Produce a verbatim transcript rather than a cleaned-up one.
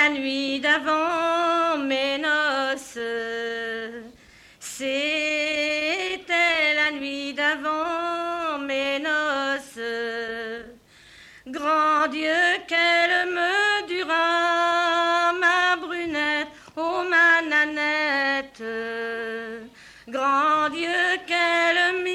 la nuit d'avant mes noces. C'était la nuit d'avant mes noces. Grand Dieu, qu'elle me dura, ma brunette, oh ma nanette. Grand Dieu, qu'elle me